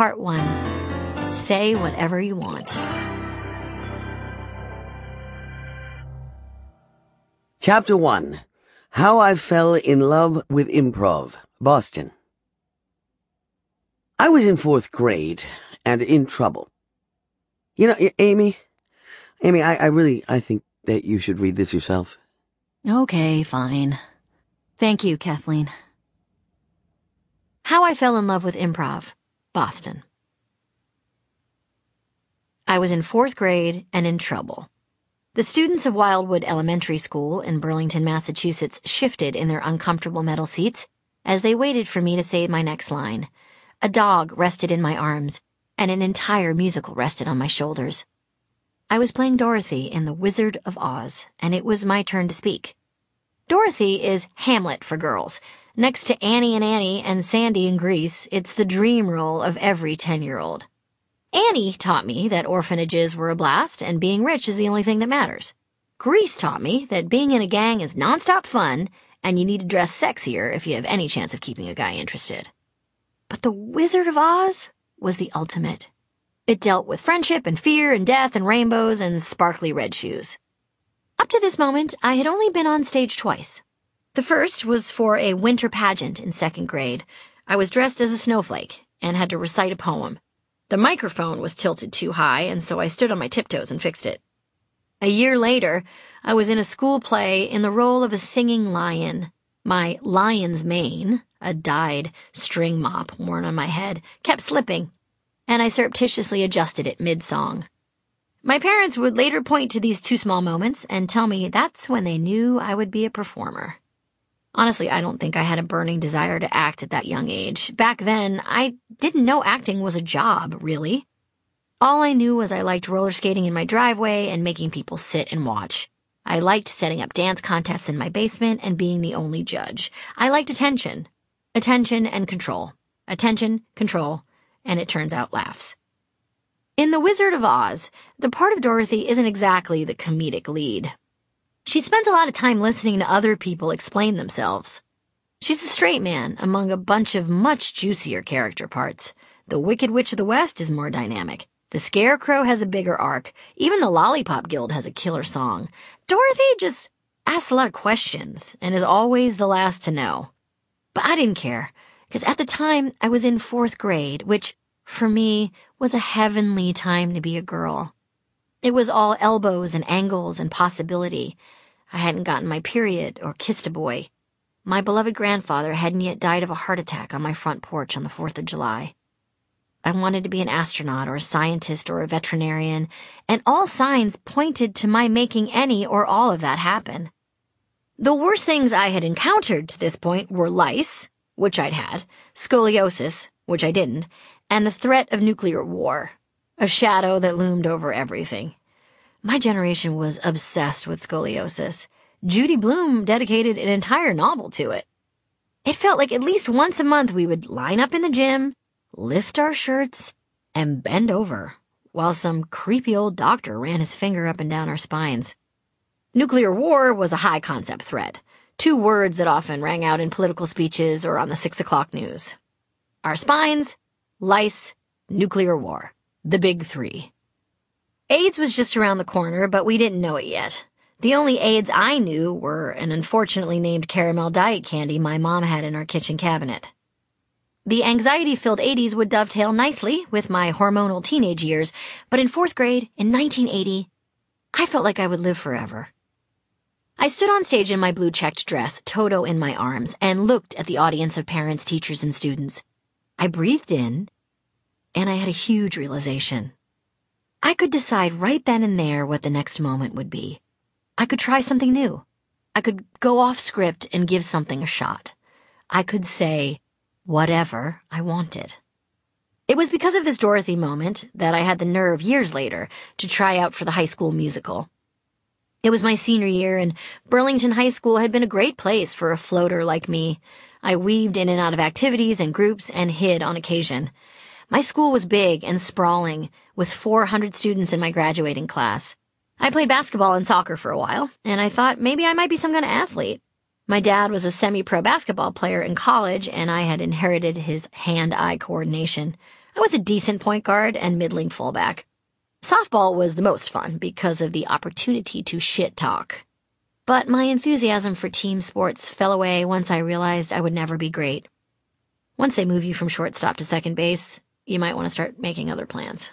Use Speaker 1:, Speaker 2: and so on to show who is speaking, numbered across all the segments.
Speaker 1: Part 1. Say whatever you want.
Speaker 2: Chapter 1. How I Fell in Love with Improv, Boston. I was in 4th grade and in trouble. You know, Amy, I think that you should read this yourself.
Speaker 1: Okay, fine. Thank you, Kathleen. How I Fell in Love with Improv, Boston. I was in 4th grade and in trouble. The students of Wildwood Elementary School in Burlington, Massachusetts shifted in their uncomfortable metal seats as they waited for me to say my next line. A dog rested in my arms, and an entire musical rested on my shoulders. I was playing Dorothy in The Wizard of Oz, and it was my turn to speak. Dorothy is Hamlet for girls. Next to Annie and Sandy in Grease, it's the dream role of every 10-year-old. Annie taught me that orphanages were a blast and being rich is the only thing that matters. Grease taught me that being in a gang is nonstop fun and you need to dress sexier if you have any chance of keeping a guy interested. But The Wizard of Oz was the ultimate. It dealt with friendship and fear and death and rainbows and sparkly red shoes. Up to this moment, I had only been on stage twice. The first was for a winter pageant in 2nd grade. I was dressed as a snowflake and had to recite a poem. The microphone was tilted too high, and so I stood on my tiptoes and fixed it. A year later, I was in a school play in the role of a singing lion. My lion's mane, a dyed string mop worn on my head, kept slipping, and I surreptitiously adjusted it mid-song. My parents would later point to these 2 small moments and tell me that's when they knew I would be a performer. Honestly, I don't think I had a burning desire to act at that young age. Back then, I didn't know acting was a job, really. All I knew was I liked roller skating in my driveway and making people sit and watch. I liked setting up dance contests in my basement and being the only judge. I liked attention. Attention and control. Attention, control, and it turns out laughs. In The Wizard of Oz, the part of Dorothy isn't exactly the comedic lead. She spends a lot of time listening to other people explain themselves. She's the straight man among a bunch of much juicier character parts. The Wicked Witch of the West is more dynamic. The Scarecrow has a bigger arc. Even the Lollipop Guild has a killer song. Dorothy just asks a lot of questions and is always the last to know. But I didn't care, because at the time I was in 4th grade, which, for me, was a heavenly time to be a girl. It was all elbows and angles and possibility. I hadn't gotten my period or kissed a boy. My beloved grandfather hadn't yet died of a heart attack on my front porch on the 4th of July. I wanted to be an astronaut or a scientist or a veterinarian, and all signs pointed to my making any or all of that happen. The worst things I had encountered to this point were lice, which I'd had, scoliosis, which I didn't, and the threat of nuclear war. A shadow that loomed over everything. My generation was obsessed with scoliosis. Judy Blume dedicated an entire novel to it. It felt like at least once a month we would line up in the gym, lift our shirts, and bend over, while some creepy old doctor ran his finger up and down our spines. Nuclear war was a high-concept threat. 2 words that often rang out in political speeches or on the 6 o'clock news. Our spines, lice, nuclear war. The big 3. AIDS was just around the corner, but we didn't know it yet. The only AIDS I knew were an unfortunately named caramel diet candy my mom had in our kitchen cabinet. The anxiety-filled 80s would dovetail nicely with my hormonal teenage years, but in 4th grade, in 1980, I felt like I would live forever. I stood on stage in my blue-checked dress, Toto in my arms, and looked at the audience of parents, teachers, and students. I breathed in, and I had a huge realization. I could decide right then and there what the next moment would be. I could try something new. I could go off script and give something a shot. I could say whatever I wanted. It was because of this Dorothy moment that I had the nerve years later to try out for the high school musical. It was my senior year, and Burlington High School had been a great place for a floater like me. I weaved in and out of activities and groups and hid on occasion. My school was big and sprawling, with 400 students in my graduating class. I played basketball and soccer for a while, and I thought maybe I might be some kind of athlete. My dad was a semi-pro basketball player in college, and I had inherited his hand-eye coordination. I was a decent point guard and middling fullback. Softball was the most fun because of the opportunity to shit talk. But my enthusiasm for team sports fell away once I realized I would never be great. Once they move you from shortstop to second base, you might want to start making other plans.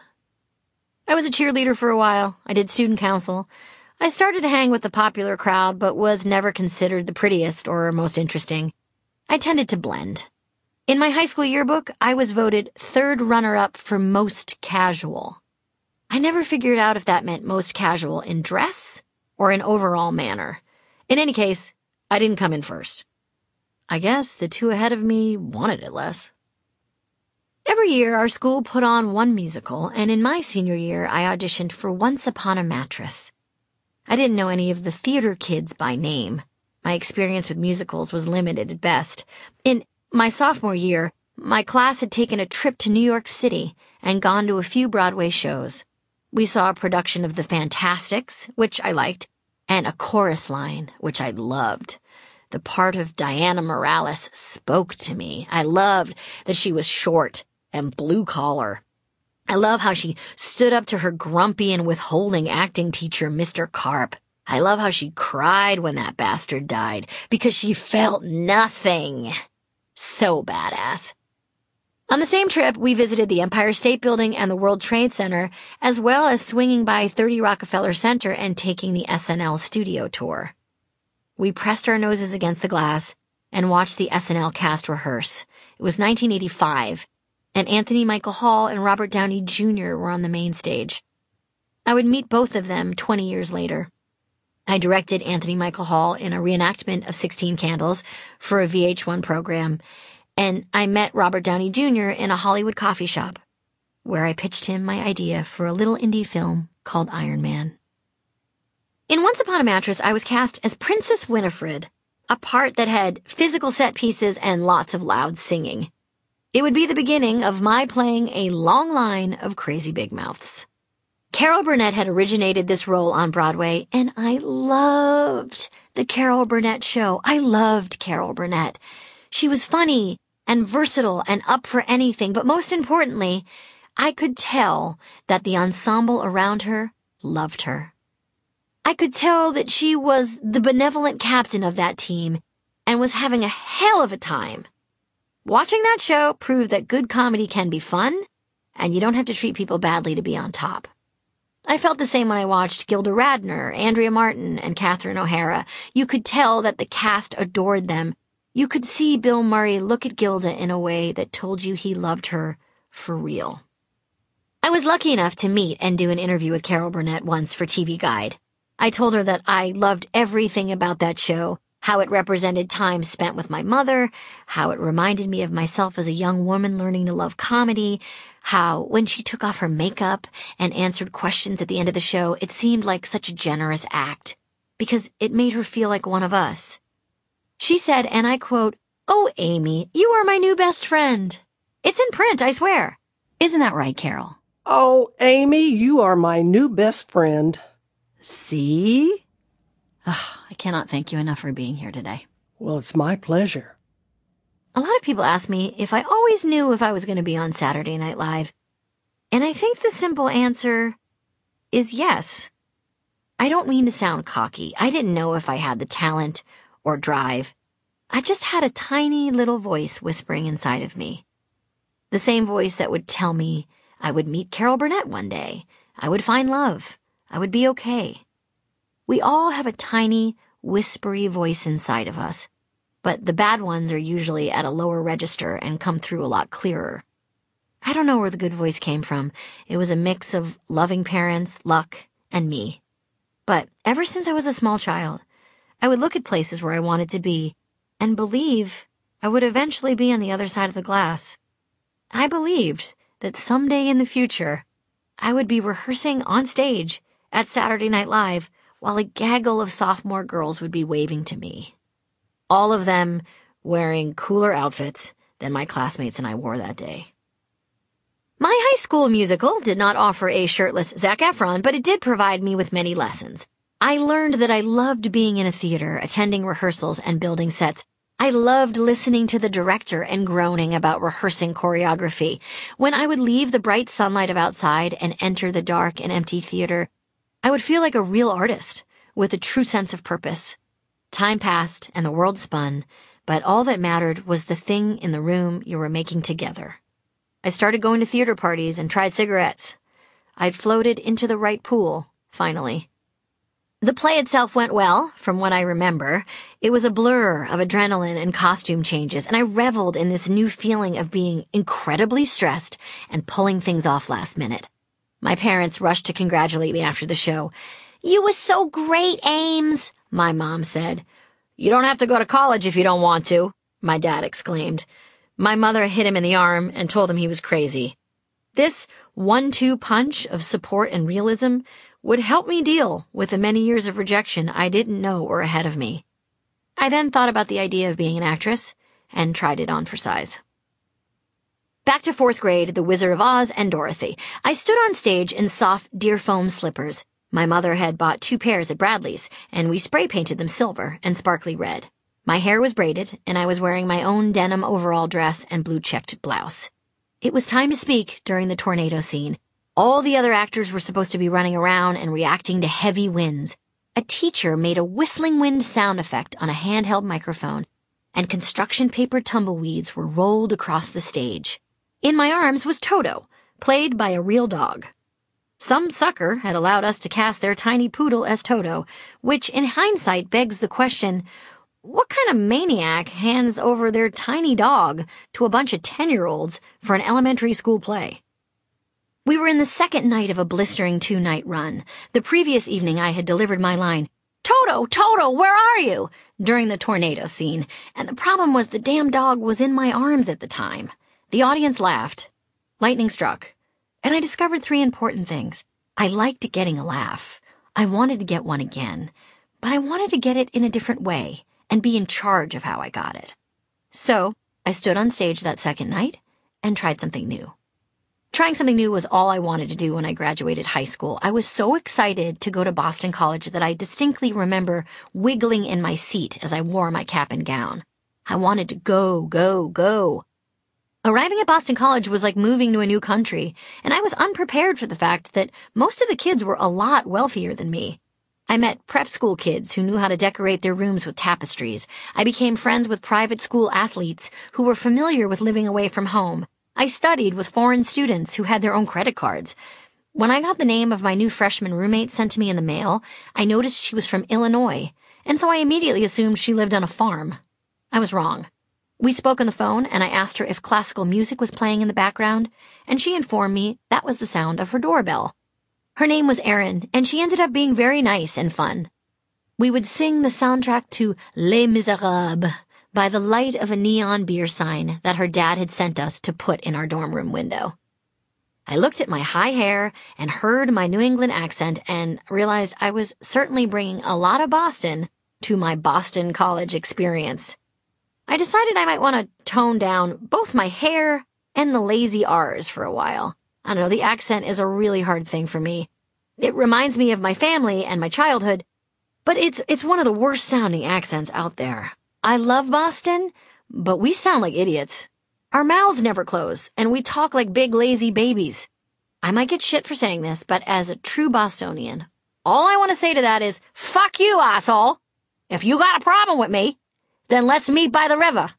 Speaker 1: I was a cheerleader for a while. I did student council. I started to hang with the popular crowd, but was never considered the prettiest or most interesting. I tended to blend. In my high school yearbook, I was voted third runner-up for most casual. I never figured out if that meant most casual in dress or in overall manner. In any case, I didn't come in first. I guess the two ahead of me wanted it less. Every year, our school put on one musical, and in my senior year, I auditioned for Once Upon a Mattress. I didn't know any of the theater kids by name. My experience with musicals was limited at best. In my sophomore year, my class had taken a trip to New York City and gone to a few Broadway shows. We saw a production of The Fantastics, which I liked, and A Chorus Line, which I loved. The part of Diana Morales spoke to me. I loved that she was short and blue-collar. I love how she stood up to her grumpy and withholding acting teacher, Mr. Karp. I love how she cried when that bastard died, because she felt nothing. So badass. On the same trip, we visited the Empire State Building and the World Trade Center, as well as swinging by 30 Rockefeller Center and taking the SNL studio tour. We pressed our noses against the glass and watched the SNL cast rehearse. It was 1985, and Anthony Michael Hall and Robert Downey Jr. were on the main stage. I would meet both of them 20 years later. I directed Anthony Michael Hall in a reenactment of 16 Candles for a VH1 program, and I met Robert Downey Jr. in a Hollywood coffee shop, where I pitched him my idea for a little indie film called Iron Man. In Once Upon a Mattress, I was cast as Princess Winifred, a part that had physical set pieces and lots of loud singing. It would be the beginning of my playing a long line of crazy big mouths. Carol Burnett had originated this role on Broadway, and I loved the Carol Burnett show. I loved Carol Burnett. She was funny and versatile and up for anything, but most importantly, I could tell that the ensemble around her loved her. I could tell that she was the benevolent captain of that team and was having a hell of a time. Watching that show proved that good comedy can be fun, and you don't have to treat people badly to be on top. I felt the same when I watched Gilda Radner, Andrea Martin, and Catherine O'Hara. You could tell that the cast adored them. You could see Bill Murray look at Gilda in a way that told you he loved her for real. I was lucky enough to meet and do an interview with Carol Burnett once for TV Guide. I told her that I loved everything about that show, how it represented time spent with my mother, how it reminded me of myself as a young woman learning to love comedy, how when she took off her makeup and answered questions at the end of the show, it seemed like such a generous act, because it made her feel like one of us. She said, and I quote, "Oh, Amy, you are my new best friend." It's in print, I swear. Isn't that right, Carol?
Speaker 3: Oh, Amy, you are my new best friend.
Speaker 1: See? I cannot thank you enough for being here today.
Speaker 3: Well, it's my pleasure.
Speaker 1: A lot of people ask me if I always knew if I was going to be on Saturday Night Live. And I think the simple answer is yes. I don't mean to sound cocky. I didn't know if I had the talent or drive. I just had a tiny little voice whispering inside of me. The same voice that would tell me I would meet Carol Burnett one day. I would find love. I would be okay. We all have a tiny, whispery voice inside of us, but the bad ones are usually at a lower register and come through a lot clearer. I don't know where the good voice came from. It was a mix of loving parents, luck, and me. But ever since I was a small child, I would look at places where I wanted to be and believe I would eventually be on the other side of the glass. I believed that someday in the future, I would be rehearsing on stage at Saturday Night Live while a gaggle of sophomore girls would be waving to me. All of them wearing cooler outfits than my classmates and I wore that day. My high school musical did not offer a shirtless Zac Efron, but it did provide me with many lessons. I learned that I loved being in a theater, attending rehearsals, and building sets. I loved listening to the director and groaning about rehearsing choreography. When I would leave the bright sunlight of outside and enter the dark and empty theater, I would feel like a real artist with a true sense of purpose. Time passed and the world spun, but all that mattered was the thing in the room you were making together. I started going to theater parties and tried cigarettes. I'd floated into the right pool, finally. The play itself went well, from what I remember. It was a blur of adrenaline and costume changes, and I reveled in this new feeling of being incredibly stressed and pulling things off last minute. My parents rushed to congratulate me after the show. "You was so great, Ames," my mom said. "You don't have to go to college if you don't want to," my dad exclaimed. My mother hit him in the arm and told him he was crazy. This 1-2 punch of support and realism would help me deal with the many years of rejection I didn't know were ahead of me. I then thought about the idea of being an actress and tried it on for size. Back to 4th grade, The Wizard of Oz and Dorothy. I stood on stage in soft deer foam slippers. My mother had bought 2 pairs at Bradley's, and we spray painted them silver and sparkly red. My hair was braided, and I was wearing my own denim overall dress and blue-checked blouse. It was time to speak during the tornado scene. All the other actors were supposed to be running around and reacting to heavy winds. A teacher made a whistling wind sound effect on a handheld microphone, and construction paper tumbleweeds were rolled across the stage. In my arms was Toto, played by a real dog. Some sucker had allowed us to cast their tiny poodle as Toto, which in hindsight begs the question, what kind of maniac hands over their tiny dog to a bunch of 10-year-olds for an elementary school play? We were in the second night of a blistering 2-night run. The previous evening I had delivered my line, "Toto, Toto, where are you?" during the tornado scene, and the problem was the damn dog was in my arms at the time. The audience laughed. Lightning struck. And I discovered 3 important things. I liked getting a laugh. I wanted to get one again, but I wanted to get it in a different way and be in charge of how I got it. So I stood on stage that second night and tried something new. Trying something new was all I wanted to do when I graduated high school. I was so excited to go to Boston College that I distinctly remember wiggling in my seat as I wore my cap and gown. I wanted to go, go, go. Arriving at Boston College was like moving to a new country, and I was unprepared for the fact that most of the kids were a lot wealthier than me. I met prep school kids who knew how to decorate their rooms with tapestries. I became friends with private school athletes who were familiar with living away from home. I studied with foreign students who had their own credit cards. When I got the name of my new freshman roommate sent to me in the mail, I noticed she was from Illinois, and so I immediately assumed she lived on a farm. I was wrong. We spoke on the phone, and I asked her if classical music was playing in the background, and she informed me that was the sound of her doorbell. Her name was Erin, and she ended up being very nice and fun. We would sing the soundtrack to Les Miserables by the light of a neon beer sign that her dad had sent us to put in our dorm room window. I looked at my high hair and heard my New England accent and realized I was certainly bringing a lot of Boston to my Boston College experience. I decided I might want to tone down both my hair and the lazy R's for a while. I don't know, the accent is a really hard thing for me. It reminds me of my family and my childhood, but it's one of the worst sounding accents out there. I love Boston, but we sound like idiots. Our mouths never close, and we talk like big lazy babies. I might get shit for saying this, but as a true Bostonian, all I want to say to that is, fuck you, asshole. If you got a problem with me, then let's meet by the river.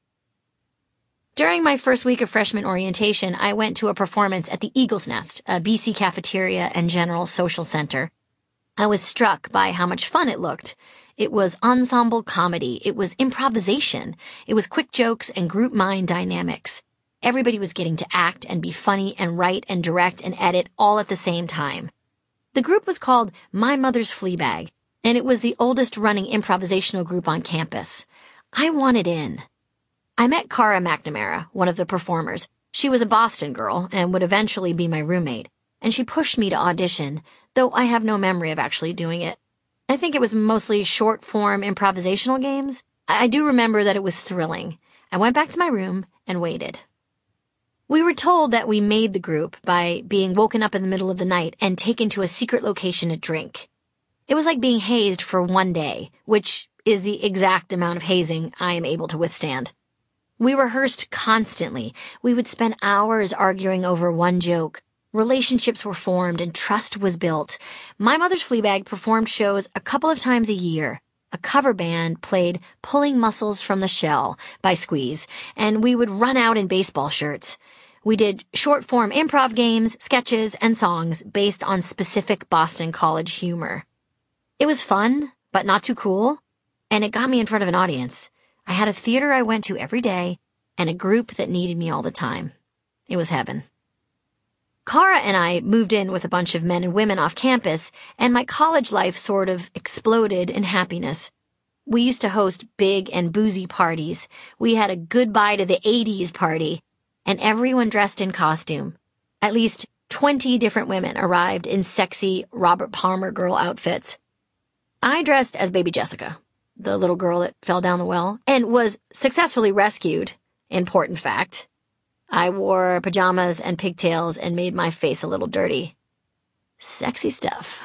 Speaker 1: During my first week of freshman orientation, I went to a performance at the Eagle's Nest, a BC cafeteria and general social center. I was struck by how much fun it looked. It was ensemble comedy. It was improvisation. It was quick jokes and group mind dynamics. Everybody was getting to act and be funny and write and direct and edit all at the same time. The group was called My Mother's Fleabag, and it was the oldest running improvisational group on campus. I wanted in. I met Cara McNamara, one of the performers. She was a Boston girl and would eventually be my roommate, and she pushed me to audition, though I have no memory of actually doing it. I think it was mostly short-form improvisational games. I do remember that it was thrilling. I went back to my room and waited. We were told that we made the group by being woken up in the middle of the night and taken to a secret location to drink. It was like being hazed for one day, which is the exact amount of hazing I am able to withstand. We rehearsed constantly. We would spend hours arguing over one joke. Relationships were formed and trust was built. My Mother's Fleabag performed shows a couple of times a year. A cover band played Pulling Muscles from the Shell by Squeeze, and we would run out in baseball shirts. We did short-form improv games, sketches, and songs based on specific Boston College humor. It was fun, but not too cool, and it got me in front of an audience. I had a theater I went to every day, and a group that needed me all the time. It was heaven. Cara and I moved in with a bunch of men and women off campus, and my college life sort of exploded in happiness. We used to host big and boozy parties. We had a goodbye to the 80s party, and everyone dressed in costume. At least 20 different women arrived in sexy Robert Palmer girl outfits. I dressed as baby Jessica, the little girl that fell down the well, and was successfully rescued. Important fact. I wore pajamas and pigtails and made my face a little dirty. Sexy stuff.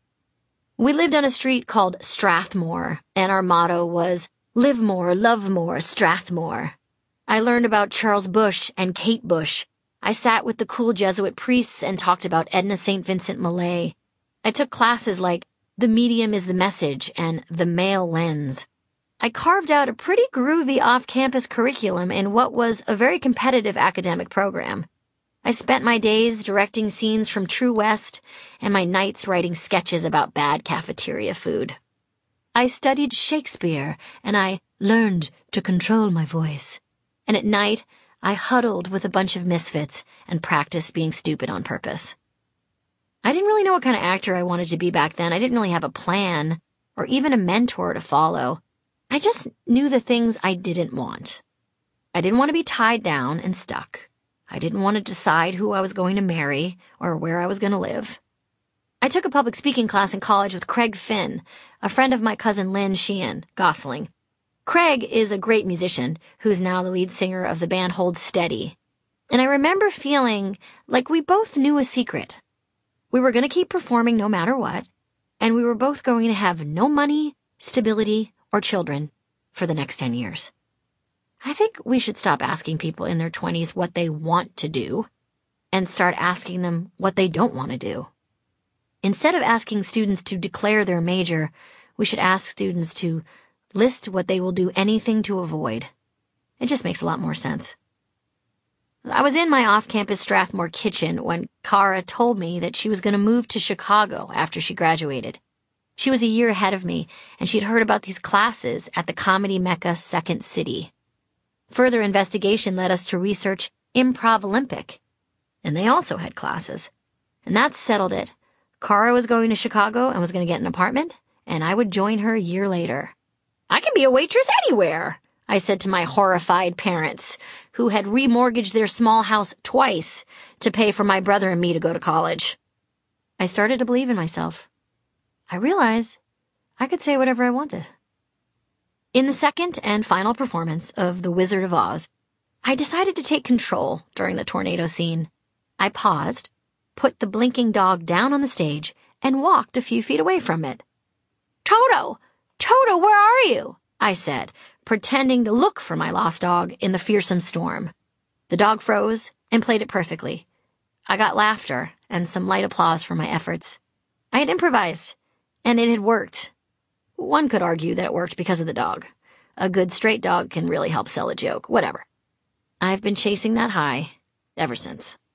Speaker 1: We lived on a street called Strathmore, and our motto was, "Live more, love more, Strathmore." I learned about Charles Busch and Kate Bush. I sat with the cool Jesuit priests and talked about Edna St. Vincent Millay. I took classes like The Medium is the Message and The Male Lens. I carved out a pretty groovy off-campus curriculum in what was a very competitive academic program. I spent my days directing scenes from True West and my nights writing sketches about bad cafeteria food. I studied Shakespeare and I learned to control my voice. And at night, I huddled with a bunch of misfits and practiced being stupid on purpose. I didn't really know what kind of actor I wanted to be back then. I didn't really have a plan or even a mentor to follow. I just knew the things I didn't want. I didn't want to be tied down and stuck. I didn't want to decide who I was going to marry or where I was going to live. I took a public speaking class in college with Craig Finn, a friend of my cousin Lynn Sheehan, Gosling. Craig is a great musician who's now the lead singer of the band Hold Steady. And I remember feeling like we both knew a secret. We were going to keep performing no matter what, and we were both going to have no money, stability, or children for the next 10 years. I think we should stop asking people in their 20s what they want to do and start asking them what they don't want to do. Instead of asking students to declare their major, we should ask students to list what they will do anything to avoid. It just makes a lot more sense. I was in my off-campus Strathmore kitchen when Cara told me that she was going to move to Chicago after she graduated. She was a year ahead of me, and she'd heard about these classes at the comedy mecca Second City. Further investigation led us to research Improv Olympic, and they also had classes. And that settled it. Cara was going to Chicago and was going to get an apartment, and I would join her a year later. "I can be a waitress anywhere," I said to my horrified parents, who had remortgaged their small house twice to pay for my brother and me to go to college. I started to believe in myself. I realized I could say whatever I wanted. In the second and final performance of The Wizard of Oz, I decided to take control during the tornado scene. I paused, put the blinking dog down on the stage, and walked a few feet away from it. "Toto! Toto, where are you?" I said, pretending to look for my lost dog in the fearsome storm. The dog froze and played it perfectly. I got laughter and some light applause for my efforts. I had improvised, and it had worked. One could argue that it worked because of the dog. A good straight dog can really help sell a joke, whatever. I've been chasing that high ever since.